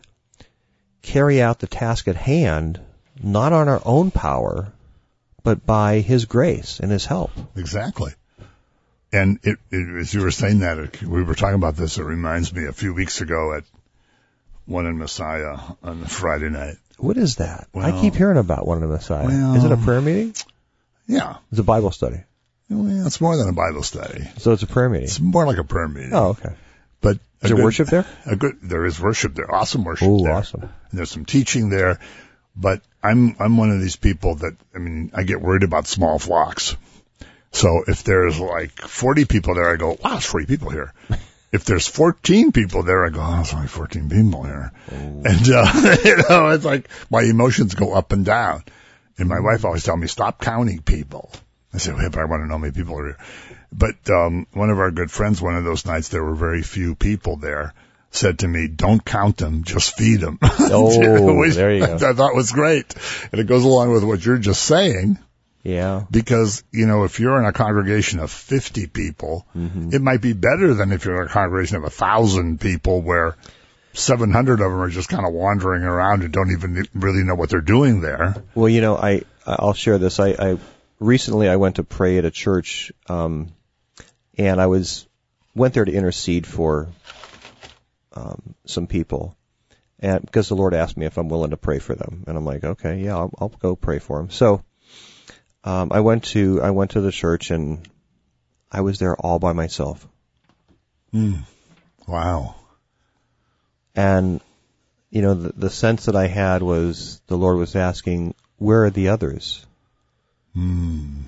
Speaker 1: carry out the task at hand, not on our own power, but by His grace and His help.
Speaker 2: Exactly. And it, it, as you were saying that, it, we were talking about this, it reminds me a few weeks ago at One in Messiah on Friday night.
Speaker 1: What is that?
Speaker 2: Well-
Speaker 1: I keep hearing about One in the Messiah.
Speaker 2: Well-
Speaker 1: Is it a prayer meeting?
Speaker 2: Yeah.
Speaker 1: It's a Bible study.
Speaker 2: Well, it's more than a Bible study.
Speaker 1: So it's a prayer meeting.
Speaker 2: It's more like a prayer meeting.
Speaker 1: Oh, okay.
Speaker 2: But a
Speaker 1: Is there
Speaker 2: good-
Speaker 1: worship there?
Speaker 2: A good, there is worship there. Awesome worship
Speaker 1: Oh,
Speaker 2: there.
Speaker 1: awesome.
Speaker 2: And there's some teaching there. But I'm, I'm one of these people that, I mean, I get worried about small flocks. So if there's like forty people there, I go, wow, it's forty people here. If there's fourteen people there, I go, oh, there's only fourteen people here.
Speaker 1: Oh.
Speaker 2: And, uh, you know, it's like my emotions go up and down. And my wife always tells me, stop counting people. I say, well, but I want to know how many people are here. But, um, one of our good friends, one of those nights, there were very few people there, said to me, don't count them, just feed them.
Speaker 1: Oh,
Speaker 2: Which
Speaker 1: there you go.
Speaker 2: I thought was great. And it goes along with what you're just saying.
Speaker 1: Yeah.
Speaker 2: Because, you know, if you're in a congregation of fifty people,
Speaker 1: Mm-hmm.
Speaker 2: it might be better than if you're in a congregation of a thousand people where seven hundred of them are just kind of wandering around and don't even really know what they're doing there.
Speaker 1: Well, you know, I, I'll share this. I, I recently I went to pray at a church, um, and I was went there to intercede for um, some people, and because the Lord asked me if I'm willing to pray for them, and I'm like, okay, yeah, I'll, I'll go pray for them. So um, I went to I went to the church, and I was there all by myself.
Speaker 2: Mm. Wow.
Speaker 1: And you know, the, the sense that I had was the Lord was asking, where are the others?
Speaker 2: Mm.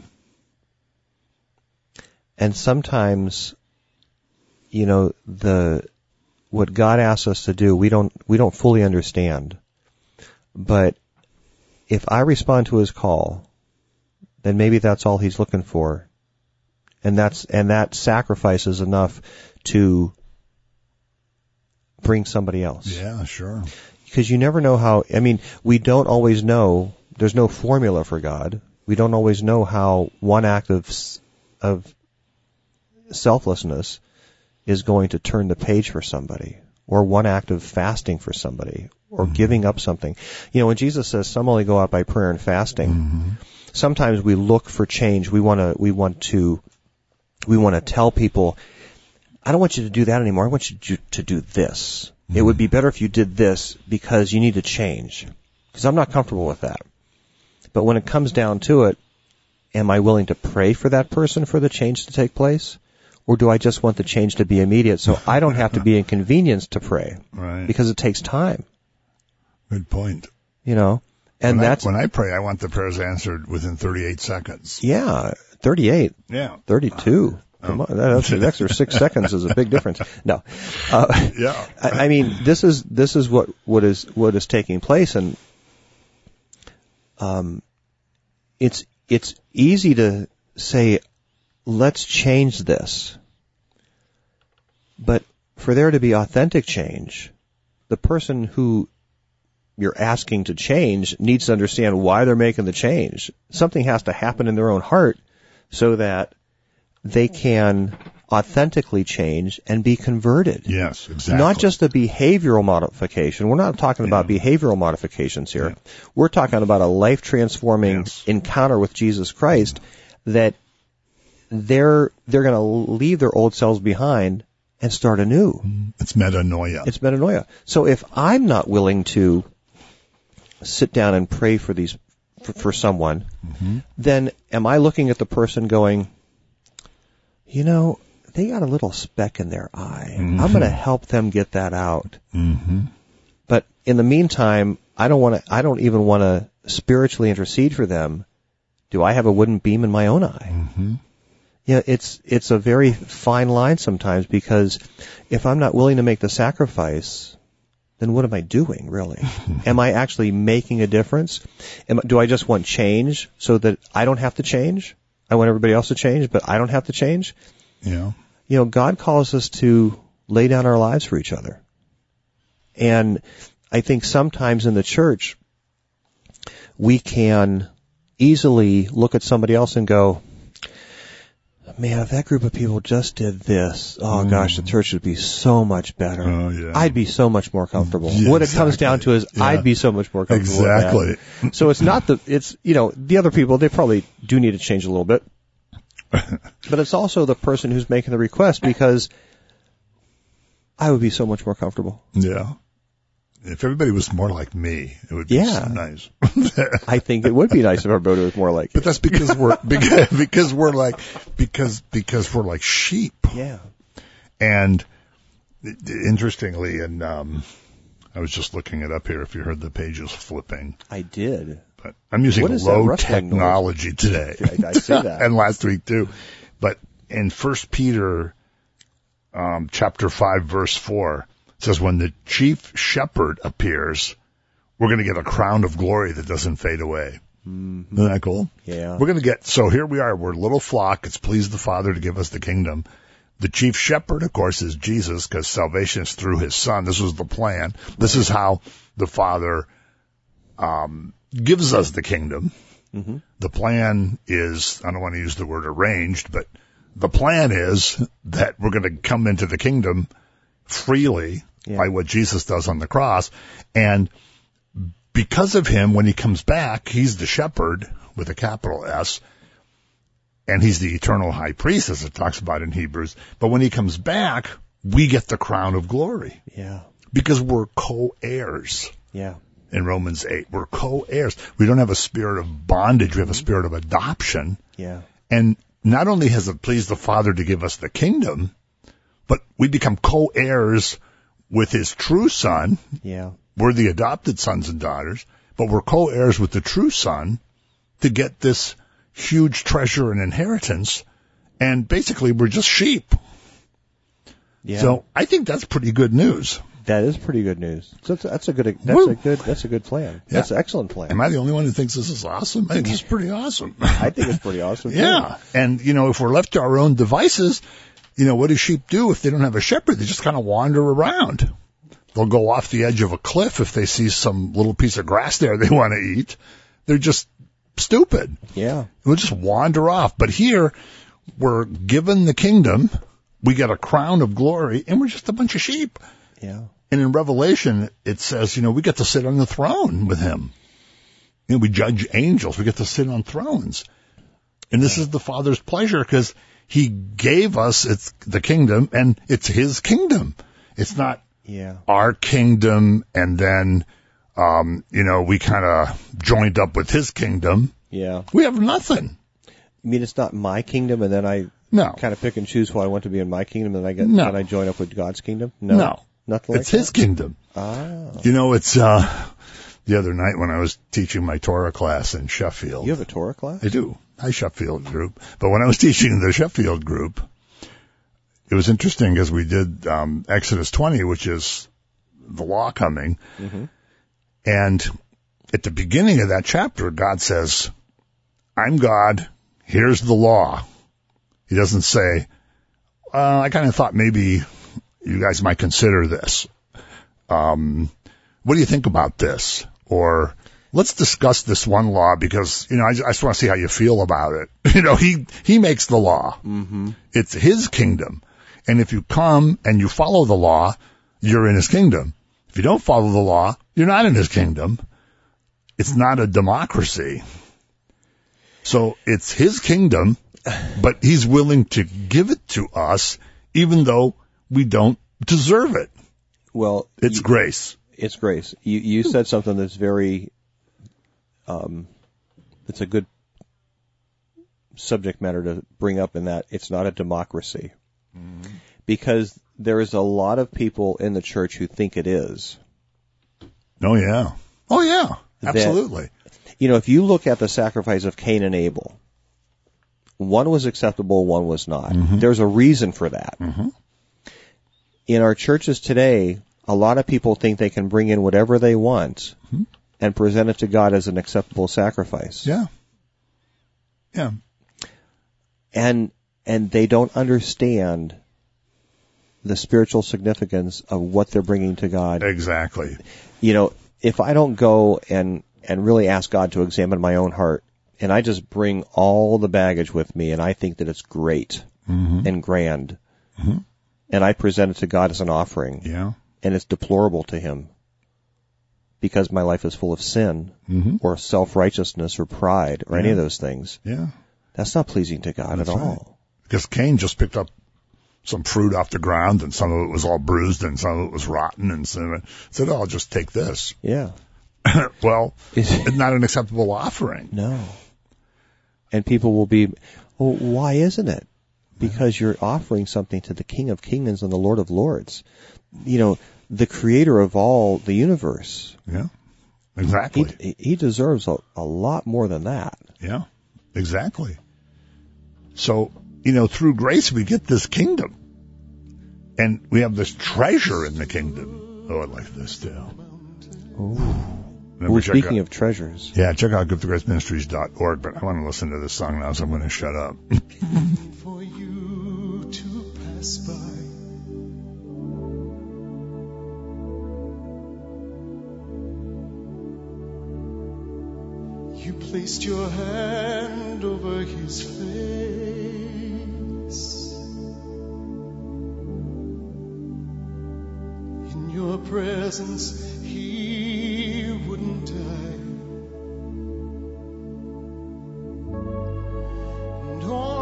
Speaker 1: And sometimes, you know, the what God asks us to do, we don't we don't fully understand. But if I respond to His call, then maybe that's all He's looking for, and that's and that sacrifice is enough to bring somebody else.
Speaker 2: Yeah, sure.
Speaker 1: Because you never know how. I mean, we don't always know. There's no formula for God. We don't always know how one act of of selflessness is going to turn the page for somebody, or one act of fasting for somebody, or mm-hmm. giving up something. You know, when Jesus says some only go out by prayer and fasting,
Speaker 2: mm-hmm.
Speaker 1: sometimes we look for change. We want to, we want to, we want to tell people, I don't want you to do that anymore. I want you to, to do this. Mm-hmm. It would be better if you did this because you need to change. Because I'm not comfortable with that. But when it comes down to it, am I willing to pray for that person for the change to take place? Or do I just want the change to be immediate so I don't have to be inconvenienced to pray?
Speaker 2: Right.
Speaker 1: Because it takes time.
Speaker 2: Good point.
Speaker 1: You know? And
Speaker 2: when
Speaker 1: that's...
Speaker 2: I, when I pray, I want the prayers answered within thirty-eight seconds.
Speaker 1: Yeah, thirty-eight.
Speaker 2: Yeah.
Speaker 1: thirty-two. Come on, that's an extra six seconds is a big difference. No. Uh,
Speaker 2: yeah.
Speaker 1: I, I mean, this is, this is what, what is, what is taking place, and, um, it's, it's easy to say, let's change this. But for there to be authentic change, the person who you're asking to change needs to understand why they're making the change. Something has to happen in their own heart so that they can authentically change and be converted.
Speaker 2: Yes, exactly.
Speaker 1: Not just a behavioral modification. We're not talking about yeah. behavioral modifications here. Yeah. We're talking about a life-transforming yes. encounter with Jesus Christ that they're they're going to leave their old selves behind and start anew.
Speaker 2: It's metanoia.
Speaker 1: It's metanoia. So if I'm not willing to sit down and pray for these for, for someone, mm-hmm. then am I looking at the person going, you know, they got a little speck in their eye. Mm-hmm. I'm going to help them get that out.
Speaker 2: Mm-hmm.
Speaker 1: But in the meantime, I don't want to. I don't even want to spiritually intercede for them. Do I have a wooden beam in my own eye?
Speaker 2: Mm-hmm.
Speaker 1: Yeah, it's it's a very fine line sometimes, because if I'm not willing to make the sacrifice, then what am I doing, really? Am I actually making a difference? Am, do I just want change so that I don't have to change? I want everybody else to change, but I don't have to change?
Speaker 2: Yeah.
Speaker 1: You know, God calls us to lay down our lives for each other. And I think sometimes in the church, we can easily look at somebody else and go, man, if that group of people just did this, oh mm. gosh, the church would be so much better.
Speaker 2: Oh, yeah.
Speaker 1: I'd be so much more comfortable.
Speaker 2: Yeah,
Speaker 1: what it
Speaker 2: exactly.
Speaker 1: comes down to is yeah. I'd be so much more comfortable
Speaker 2: Exactly.
Speaker 1: with that. So it's not the, it's, you know, the other people, they probably do need to change a little bit. But it's also the person who's making the request, because I would be so much more comfortable.
Speaker 2: Yeah. If everybody was more like me, it would be
Speaker 1: yeah.
Speaker 2: so nice.
Speaker 1: I think it would be nice if everybody was more like you.
Speaker 2: But that's because we're because, because we're like because because we're like sheep.
Speaker 1: Yeah.
Speaker 2: And interestingly, and um, I was just looking it up here. If you heard the pages flipping,
Speaker 1: I did.
Speaker 2: But I'm using low technology today.
Speaker 1: I, I see that.
Speaker 2: And last week too. But in First Peter, um, chapter five, verse four. It says, when the chief shepherd appears, we're going to get a crown of glory that doesn't fade away.
Speaker 1: Mm-hmm.
Speaker 2: Isn't that cool?
Speaker 1: Yeah.
Speaker 2: We're going to get, so here we are, we're a little flock. It's pleased the Father to give us the kingdom. The chief shepherd, of course, is Jesus, because salvation is through his Son. This was the plan. This is how the Father um, gives us the kingdom.
Speaker 1: Mm-hmm.
Speaker 2: The plan is, I don't want to use the word arranged, but the plan is that we're going to come into the kingdom freely. Yeah. By what Jesus does on the cross. And because of him, when he comes back, he's the shepherd with a capital S. and he's the eternal high priest, as it talks about in Hebrews. But when he comes back, we get the crown of glory
Speaker 1: Yeah.
Speaker 2: because we're co-heirs.
Speaker 1: Yeah.
Speaker 2: In Romans eight, we're co-heirs. We don't have a spirit of bondage. We have a spirit of adoption.
Speaker 1: Yeah.
Speaker 2: And not only has it pleased the Father to give us the kingdom, but we become co-heirs with his true Son.
Speaker 1: Yeah.
Speaker 2: We're the adopted sons and daughters, but we're co-heirs with the true Son to get this huge treasure and inheritance. And basically, we're just sheep.
Speaker 1: Yeah.
Speaker 2: So I think that's pretty good news.
Speaker 1: That is pretty good news. So that's, that's a good. That's
Speaker 2: Woo.
Speaker 1: a good. That's a good plan.
Speaker 2: Yeah.
Speaker 1: That's an excellent plan.
Speaker 2: Am I the only one who thinks this is awesome? I think this is pretty awesome.
Speaker 1: I think it's pretty awesome. too.
Speaker 2: Yeah. And, you know, if we're left to our own devices, you know, what do sheep do if they don't have a shepherd? They just kind of wander around. They'll go off the edge of a cliff if they see some little piece of grass there they want to eat. They're just stupid.
Speaker 1: Yeah.
Speaker 2: We'll just wander off. But here, we're given the kingdom, we get a crown of glory, and we're just a bunch of sheep.
Speaker 1: Yeah.
Speaker 2: And in Revelation, it says, you know, we get to sit on the throne with him. You know, we judge angels. We get to sit on thrones. And this is the Father's pleasure because he gave us it's the kingdom, and it's his kingdom. It's not
Speaker 1: Yeah.
Speaker 2: our kingdom, and then, um, you know, we kind of joined up with his kingdom.
Speaker 1: Yeah.
Speaker 2: We have nothing.
Speaker 1: I mean, it's not my kingdom, and then I
Speaker 2: No.
Speaker 1: kind of pick and choose who I want to be in my kingdom, and then I get
Speaker 2: No.
Speaker 1: then I join up with God's kingdom. No.
Speaker 2: No.
Speaker 1: Nothing like
Speaker 2: It's his kingdom.
Speaker 1: that. Ah.
Speaker 2: You know, it's uh, the other night when I was teaching my Torah class in Sheffield.
Speaker 1: You have a Torah class?
Speaker 2: I do. Hi, Sheffield group. But when I was teaching the Sheffield group, it was interesting because we did um, Exodus twenty, which is the law coming.
Speaker 1: Mm-hmm.
Speaker 2: And at the beginning of that chapter, God says, I'm God. Here's the law. He doesn't say, uh, I kind of thought maybe you guys might consider this. Um, what do you think about this? Or let's discuss this one law because, you know, I, I just want to see how you feel about it. You know, he, he makes the law.
Speaker 1: Mm-hmm.
Speaker 2: It's his kingdom. And if you come and you follow the law, you're in his kingdom. If you don't follow the law, you're not in his kingdom. It's not a democracy. So it's his kingdom, but he's willing to give it to us even though we don't deserve it.
Speaker 1: Well,
Speaker 2: It's
Speaker 1: you-
Speaker 2: grace.
Speaker 1: It's grace. You you said something that's very, um, it's a good subject matter to bring up in that it's not a democracy.
Speaker 2: Mm-hmm.
Speaker 1: Because there is a lot of people in the church who think it is.
Speaker 2: Oh, yeah. Oh, yeah.
Speaker 1: That-
Speaker 2: Absolutely.
Speaker 1: You know, if you look at the sacrifice of Cain and Abel, one was acceptable, one was not.
Speaker 2: Mm-hmm.
Speaker 1: There's a reason for that.
Speaker 2: Mm-hmm.
Speaker 1: In our churches today, a lot of people think they can bring in whatever they want
Speaker 2: Mhm.
Speaker 1: and present it to God as an acceptable sacrifice.
Speaker 2: Yeah. Yeah.
Speaker 1: And and they don't understand the spiritual significance of what they're bringing to God.
Speaker 2: Exactly.
Speaker 1: You know, if I don't go and and really ask God to examine my own heart, and I just bring all the baggage with me, and I think that it's great
Speaker 2: Mm-hmm.
Speaker 1: and grand,
Speaker 2: Mm-hmm.
Speaker 1: and I present it to God as an offering,
Speaker 2: Yeah.
Speaker 1: and it's deplorable to Him because my life is full of sin
Speaker 2: Mm-hmm.
Speaker 1: or self-righteousness or pride or any
Speaker 2: Yeah.
Speaker 1: of those things,
Speaker 2: Yeah.
Speaker 1: that's not pleasing to God
Speaker 2: That's
Speaker 1: at
Speaker 2: right.
Speaker 1: all.
Speaker 2: Because Cain just picked up some fruit off the ground, and some of it was all bruised, and some of it was rotten, and some of it said, oh, I'll just take this.
Speaker 1: Yeah.
Speaker 2: Well,
Speaker 1: Is-
Speaker 2: it's not an acceptable offering.
Speaker 1: No. And people will be, well, why isn't it? Because you're offering something to the King of Kings and the Lord of Lords. You know, the creator of all the universe.
Speaker 2: Yeah. Exactly.
Speaker 1: He, he deserves a, a lot more than that.
Speaker 2: Yeah. Exactly. So, you know, through grace we get this kingdom. And we have this treasure in the kingdom. Oh, I like this too.
Speaker 1: Ooh.
Speaker 2: Remember,
Speaker 1: We're
Speaker 2: check
Speaker 1: speaking
Speaker 2: out-
Speaker 1: of treasures.
Speaker 2: Yeah, check out gift of grace ministries dot org, but I want to listen to this song now, so I'm going to shut up.
Speaker 3: For you to pass by. You placed your hand over his face. In your presence, he wouldn't die. And all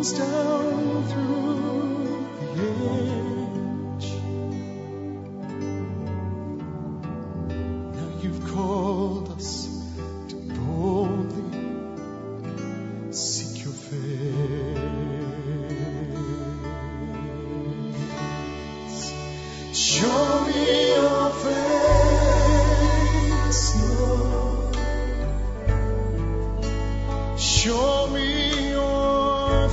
Speaker 3: shines down through the age. Now you've called us to boldly seek your face. Show me your face, Lord. Show me your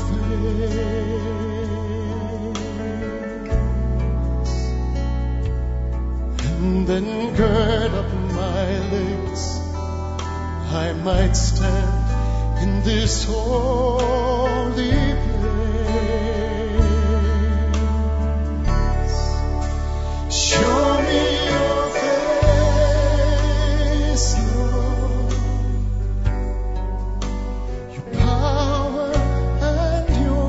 Speaker 3: face. And then gird up my legs, I might stand in this holy place. Show me your face, Lord. Your power and your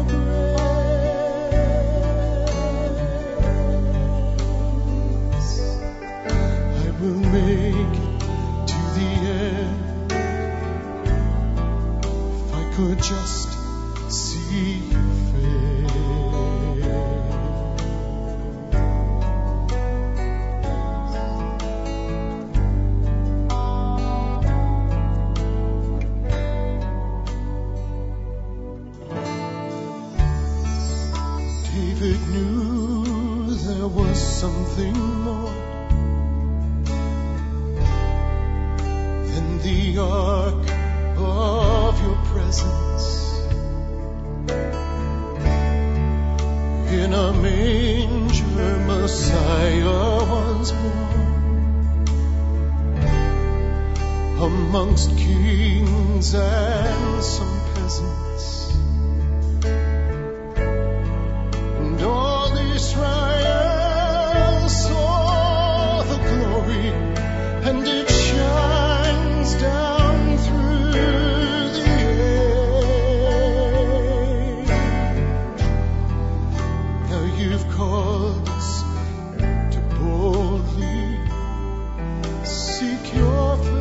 Speaker 3: grace. I will make it to the end. Could just see your face. David knew there was something more than the ark of your presence. In a manger, Messiah was born. Amongst kings and some peasants, and all Israel saw the glory, and it shines down through the age. Now you've called us to boldly seek your face.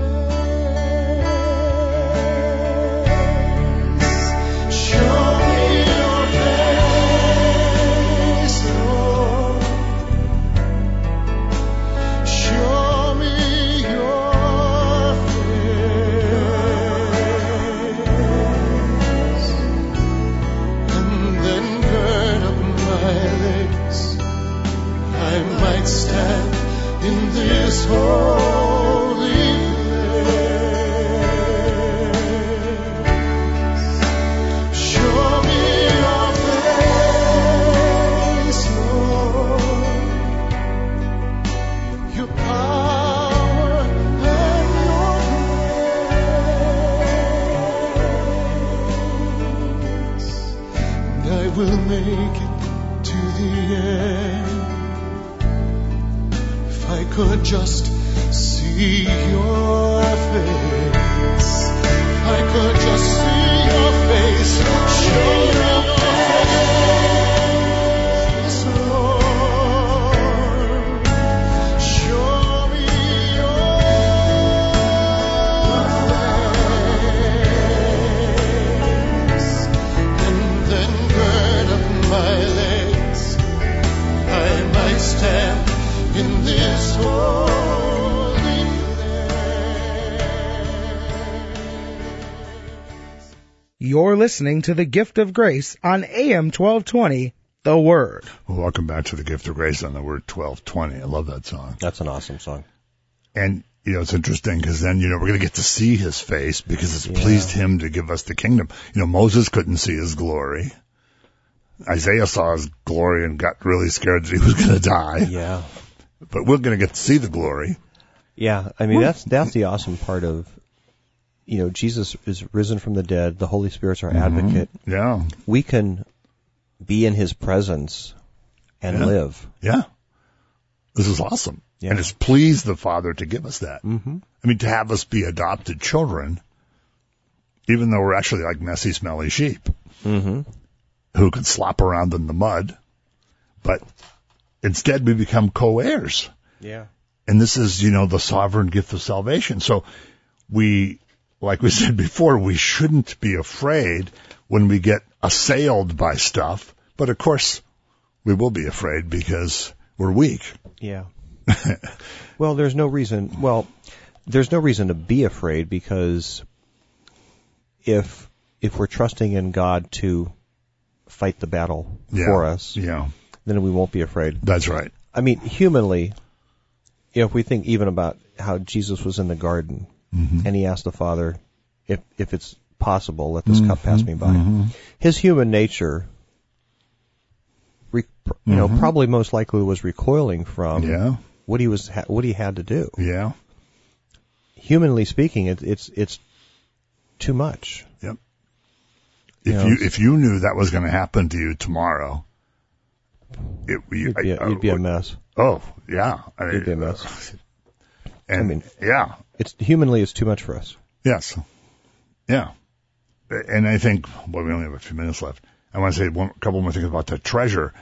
Speaker 3: Show me your face, Lord. Show me your face. And then gird up my legs, I might stand in this holy place. Show me your face, Lord. Your power and your grace. And I will make it to the end. If I could just see your face, if I could just see your face, show me your face, Lord. Show me your face, and then gird up my legs, I might stand in this holy place.
Speaker 4: You're listening to the Gift of Grace on A M twelve twenty, The Word.
Speaker 2: Well, welcome back to the Gift of Grace on the Word twelve twenty. I love that song.
Speaker 1: That's an awesome song.
Speaker 2: And, you know, it's interesting because then, you know, we're going to get to see his face because it's
Speaker 1: Yeah.
Speaker 2: pleased him to give us the kingdom. You know, Moses couldn't see his glory. Isaiah saw his glory and got really scared that he was going to die.
Speaker 1: Yeah.
Speaker 2: But we're going to get to see the glory.
Speaker 1: Yeah, I mean, that's that's the awesome part of, you know, Jesus is risen from the dead. The Holy Spirit's our advocate.
Speaker 2: Yeah.
Speaker 1: We can be in his presence and
Speaker 2: Yeah.
Speaker 1: live.
Speaker 2: Yeah. This is awesome.
Speaker 1: Yeah.
Speaker 2: And it's pleased the Father to give us that.
Speaker 1: Mm-hmm.
Speaker 2: I mean, to have us be adopted children, even though we're actually like messy, smelly sheep
Speaker 1: Mm-hmm.
Speaker 2: who can slop around in the mud, but instead we become co-heirs.
Speaker 1: Yeah.
Speaker 2: And this is, you know, the sovereign gift of salvation. So we like we said before, we shouldn't be afraid when we get assailed by stuff. But of course, we will be afraid because we're weak.
Speaker 1: Yeah. Well, there's no reason, well, there's no reason to be afraid, because if if we're trusting in God to fight the battle
Speaker 2: Yeah.
Speaker 1: for us,
Speaker 2: Yeah,
Speaker 1: then we won't be afraid.
Speaker 2: that's right.
Speaker 1: I mean, humanly, you know, if we think even about how Jesus was in the garden,
Speaker 2: Mm-hmm.
Speaker 1: and he asked the Father, if if it's possible, let this
Speaker 2: Mm-hmm.
Speaker 1: cup pass me by.
Speaker 2: Mm-hmm.
Speaker 1: His human nature, re, you know,
Speaker 2: Mhm.
Speaker 1: probably most likely was recoiling from
Speaker 2: Yeah,
Speaker 1: what he was ha- what he had to do.
Speaker 2: yeah,
Speaker 1: Humanly speaking, it, it's it's too much.
Speaker 2: yep.
Speaker 1: You
Speaker 2: If
Speaker 1: know,
Speaker 2: you if you knew that was going to happen to you tomorrow, it you,
Speaker 1: You'd be a,
Speaker 2: I-
Speaker 1: you'd be a mess.
Speaker 2: Oh, yeah. I
Speaker 1: You'd be a mess.
Speaker 2: And,
Speaker 1: I mean-
Speaker 2: yeah,
Speaker 1: It's humanly, it's too much for us.
Speaker 2: yes, yeah. And I think, well, we only have a few minutes left. I want to say one couple more things about the treasure.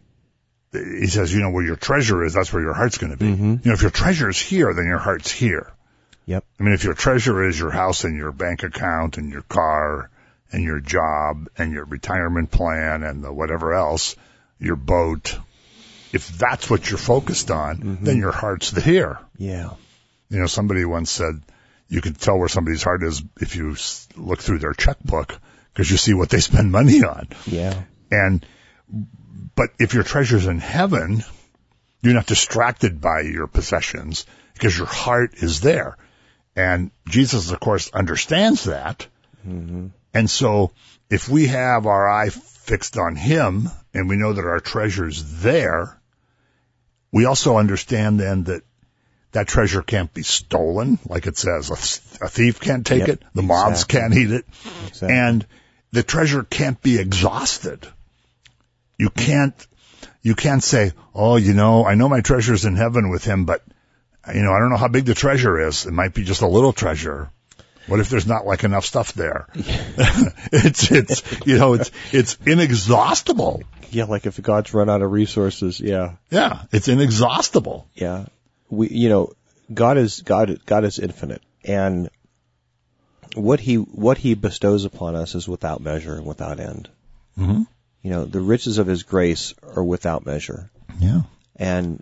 Speaker 2: He says, you know, where your treasure is, that's where your heart's going to be.
Speaker 1: Mhm.
Speaker 2: You know, if your treasure is here, then your heart's here.
Speaker 1: Yep.
Speaker 2: I mean, if your treasure is your house and your bank account and your car and your job and your retirement plan and the whatever else, your boat, if that's what you're focused on,
Speaker 1: Mhm.
Speaker 2: then your heart's here.
Speaker 1: Yeah.
Speaker 2: You know, somebody once said you can tell where somebody's heart is if you s- look through their checkbook, because you see what they spend money on.
Speaker 1: Yeah.
Speaker 2: And, but if your treasure's in heaven, you're not distracted by your possessions because your heart is there. And Jesus, of course, understands that.
Speaker 1: Mm-hmm.
Speaker 2: And so if we have our eye fixed on him and we know that our treasure's there, we also understand then that that treasure can't be stolen. Like it says, a, a thief can't take
Speaker 1: Yep,
Speaker 2: it. The moths
Speaker 1: exactly.
Speaker 2: can't eat it.
Speaker 1: Exactly.
Speaker 2: And the treasure can't be exhausted. You can't, you can't say, oh, you know, I know my treasure's in heaven with him, but, you know, I don't know how big the treasure is. It might be just a little treasure. What if there's not like enough stuff there? it's, it's, you know, it's, it's inexhaustible.
Speaker 1: Yeah, like if God's run out of resources, yeah.
Speaker 2: Yeah, it's inexhaustible.
Speaker 1: Yeah. We, you know, God is, God, God is infinite, and what he, what he bestows upon us is without measure and without end.
Speaker 2: Mm-hmm.
Speaker 1: You know, the riches of his grace are without measure,
Speaker 2: Yeah.
Speaker 1: and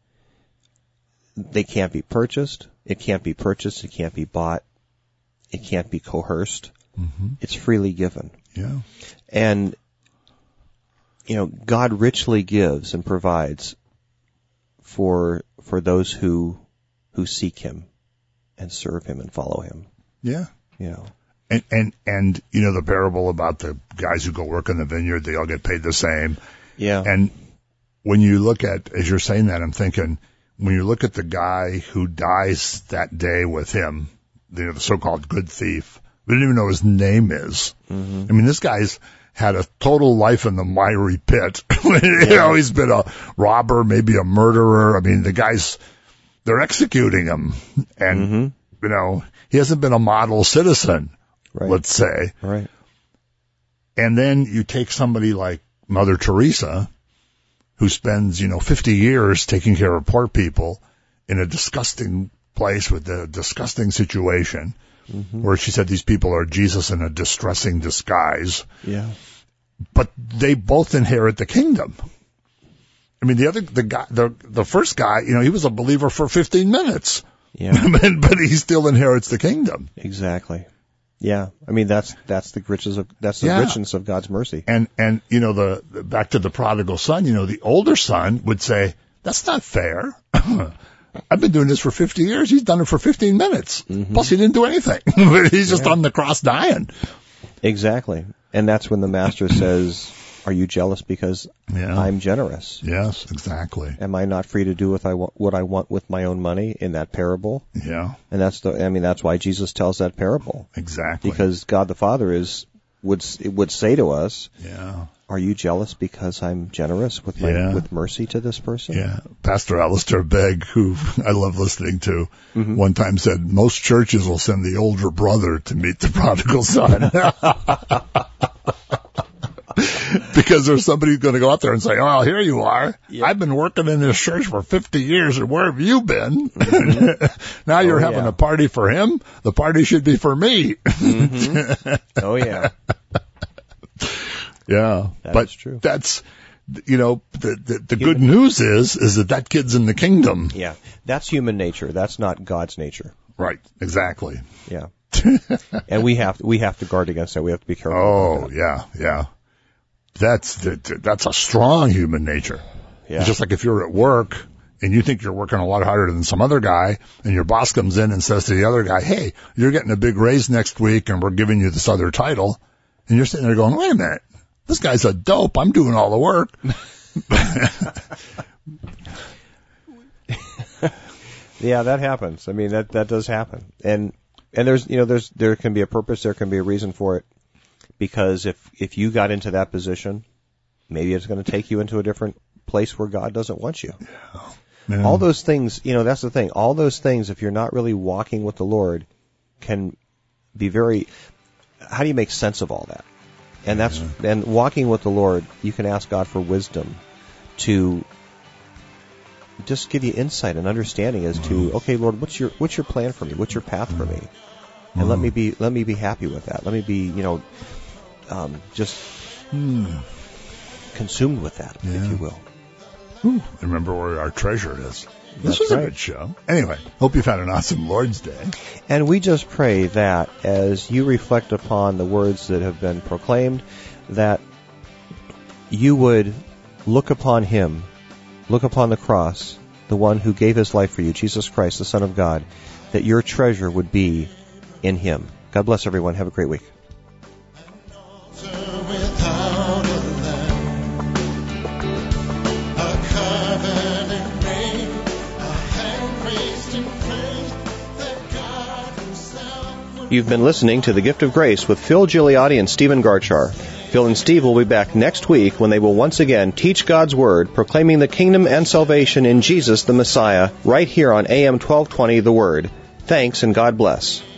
Speaker 1: they can't be purchased. It can't be purchased. It can't be bought. It can't be coerced.
Speaker 2: Mm-hmm.
Speaker 1: It's freely given.
Speaker 2: Yeah.
Speaker 1: And, you know, God richly gives and provides for, for those who, who seek him and serve him and follow him,
Speaker 2: Yeah.
Speaker 1: you know.
Speaker 2: And, and, and, you know, the parable about the guys who go work in the vineyard, they all get paid the same.
Speaker 1: Yeah.
Speaker 2: And when you look at, as you're saying that, I'm thinking, when you look at the guy who dies that day with him, you know, the so-called good thief, we didn't even know his name is.
Speaker 1: Mm-hmm.
Speaker 2: I mean, this guy's had a total life in the miry pit. you know, he's been a robber, maybe a murderer. I mean, the guy's, they're executing him. And,
Speaker 1: Mm-hmm.
Speaker 2: you know, he hasn't been a model citizen,
Speaker 1: Right.
Speaker 2: let's say.
Speaker 1: Right.
Speaker 2: And then you take somebody like Mother Teresa, who spends, you know, fifty years taking care of poor people in a disgusting place with a disgusting situation,
Speaker 1: Mm-hmm.
Speaker 2: where she said these people are Jesus in a distressing disguise,
Speaker 1: Yeah.
Speaker 2: but they both inherit the kingdom. I mean, the other, the guy, the, the first guy, you know, he was a believer for fifteen minutes,
Speaker 1: Yeah.
Speaker 2: but he still inherits the kingdom.
Speaker 1: Exactly. Yeah. I mean, that's, that's the riches of, that's the
Speaker 2: Yeah.
Speaker 1: richness of God's mercy.
Speaker 2: And, and, you know, the, the, back to the prodigal son, you know, the older son would say, that's not fair. I've been doing this for fifty years. He's done it for fifteen minutes.
Speaker 1: Mm-hmm.
Speaker 2: Plus he didn't do anything. He's just
Speaker 1: Yeah.
Speaker 2: on the cross dying.
Speaker 1: Exactly. And that's when the master says, are you jealous because
Speaker 2: Yeah.
Speaker 1: I'm generous?
Speaker 2: Yes, exactly.
Speaker 1: Am I not free to do what I want, what I want with my own money in that parable?
Speaker 2: Yeah,
Speaker 1: And that's the, I mean, that's why Jesus tells that parable.
Speaker 2: exactly.
Speaker 1: Because God the Father is, would, would say to us,
Speaker 2: yeah.
Speaker 1: are you jealous because I'm generous with my,
Speaker 2: Yeah.
Speaker 1: with mercy to this person?
Speaker 2: Yeah. Pastor Alistair Begg, who I love listening to,
Speaker 1: Mhm.
Speaker 2: one time said, most churches will send the older brother to meet the prodigal son. because there's somebody who's going to go out there and say, "Oh, here you are.
Speaker 1: Yep.
Speaker 2: I've been working in this church for fifty years, and where have you been? Mm-hmm. Now you're
Speaker 1: oh,
Speaker 2: having
Speaker 1: yeah.
Speaker 2: a party for him. The party should be for me."
Speaker 1: Mm-hmm. Oh yeah,
Speaker 2: yeah.
Speaker 1: that
Speaker 2: but
Speaker 1: is true.
Speaker 2: That's, you know, the the, the good news is is that that kid's in the kingdom.
Speaker 1: Yeah, that's human nature. That's not God's nature.
Speaker 2: Right. Exactly.
Speaker 1: Yeah. And we have we have to guard against that. We have to be careful.
Speaker 2: Oh,
Speaker 1: about that.
Speaker 2: yeah, yeah. That's that's a strong human nature.
Speaker 1: Yeah.
Speaker 2: It's just like if you're at work and you think you're working a lot harder than some other guy, and your boss comes in and says to the other guy, "Hey, you're getting a big raise next week, and we're giving you this other title," and you're sitting there going, "Wait a minute, this guy's a dope. I'm doing all the work."
Speaker 1: Yeah, that happens. I mean, that that does happen. And and there's you know there's there can be a purpose, there can be a reason for it. Because if if you got into that position, maybe it's going to take you into a different place where God doesn't want you.
Speaker 2: Yeah. Yeah.
Speaker 1: All those things, you know, that's the thing. All those things, if you're not really walking with the Lord, can be very. How do you make sense of all that? And that's
Speaker 2: Yeah.
Speaker 1: and walking with the Lord, you can ask God for wisdom to just give you insight and understanding as to, okay, Lord, what's your what's your plan for me? What's your path for me? And let me be let me be happy with that. Let me be, you know, um, just
Speaker 2: Hmm.
Speaker 1: consumed with that,
Speaker 2: Yeah.
Speaker 1: if you will.
Speaker 2: Ooh, remember where our treasure is. This
Speaker 1: That's
Speaker 2: was
Speaker 1: right.
Speaker 2: a good show. Anyway, hope you've had an awesome Lord's Day.
Speaker 1: And we just pray that as you reflect upon the words that have been proclaimed, that you would look upon Him, look upon the cross, the one who gave His life for you, Jesus Christ, the Son of God, that your treasure would be in Him. God bless everyone. Have a great week.
Speaker 3: Without a lamb, a covenant made, a hand raised in faith that God Himself would.
Speaker 1: You've been listening to The Gift of Grace with Phil Gigliotti and Stephen Garchar. Phil and Steve will be back next week when they will once again teach God's Word, proclaiming the kingdom and salvation in Jesus the Messiah, right here on A M twelve twenty The Word. Thanks and God bless.